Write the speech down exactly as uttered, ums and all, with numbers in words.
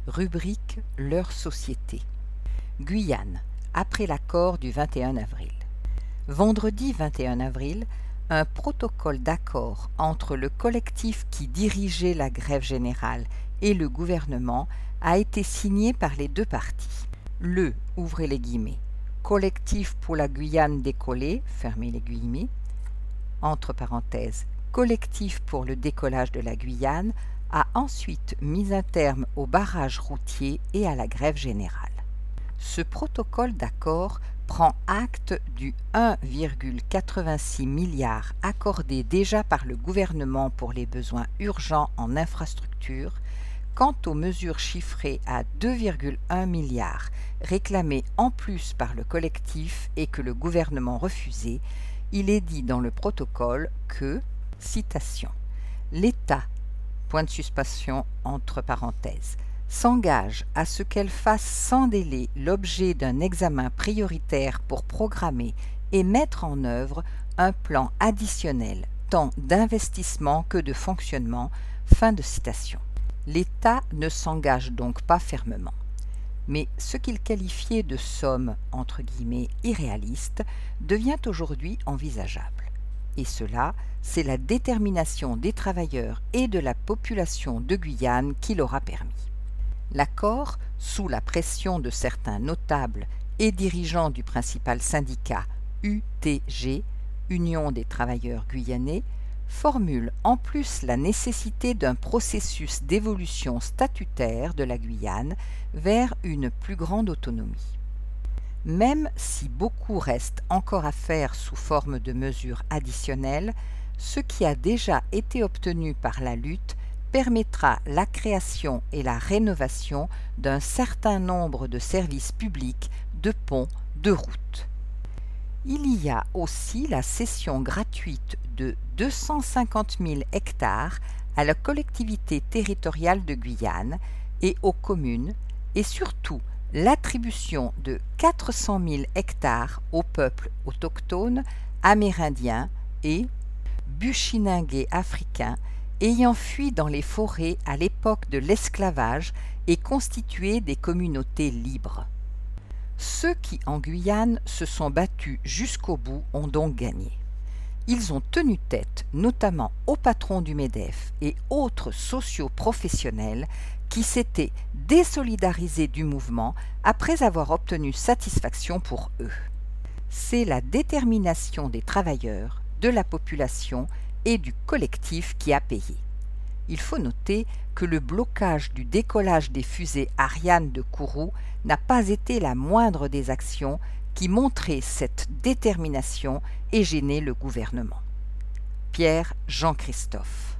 Rubrique Leur société. Guyane, après l'accord du vingt et un avril. Vendredi vingt et un avril, un protocole d'accord entre le collectif qui dirigeait la grève générale et le gouvernement a été signé par les deux parties. Le, ouvrez les guillemets, collectif pour la Guyane décollée, fermez les guillemets, entre parenthèses, collectif pour le décollage de la Guyane, a ensuite mis un terme au barrage routier et à la grève générale. Ce protocole d'accord prend acte du un virgule quatre-vingt-six milliard accordé déjà par le gouvernement pour les besoins urgents en infrastructures. Quant aux mesures chiffrées à deux virgule un milliard réclamées en plus par le collectif et que le gouvernement refusait, il est dit dans le protocole que, citation, « l'État, point de suspension entre parenthèses, s'engage à ce qu'elle fasse sans délai l'objet d'un examen prioritaire pour programmer et mettre en œuvre un plan additionnel tant d'investissement que de fonctionnement ». Fin de citation. L'État ne s'engage donc pas fermement. Mais ce qu'il qualifiait de somme entre guillemets irréaliste devient aujourd'hui envisageable. Et cela, c'est la détermination des travailleurs et de la population de Guyane qui l'aura permis. L'accord, sous la pression de certains notables et dirigeants du principal syndicat U T G, Union des travailleurs guyanais, formule en plus la nécessité d'un processus d'évolution statutaire de la Guyane vers une plus grande autonomie. Même si beaucoup reste encore à faire sous forme de mesures additionnelles, ce qui a déjà été obtenu par la lutte permettra la création et la rénovation d'un certain nombre de services publics, de ponts, de routes. Il y a aussi la cession gratuite de deux cent cinquante mille hectares à la collectivité territoriale de Guyane et aux communes, et surtout l'attribution de quatre cent mille hectares aux peuples autochtones, amérindiens et bushinengués africains ayant fui dans les forêts à l'époque de l'esclavage et constitué des communautés libres. Ceux qui, en Guyane, se sont battus jusqu'au bout ont donc gagné. Ils ont tenu tête notamment aux patrons du MEDEF et autres socio-professionnels qui s'étaient désolidarisés du mouvement après avoir obtenu satisfaction pour eux. C'est la détermination des travailleurs, de la population et du collectif qui a payé. Il faut noter que le blocage du décollage des fusées Ariane de Kourou n'a pas été la moindre des actions qui montraient cette détermination et gênaient le gouvernement. Pierre Jean Christophe.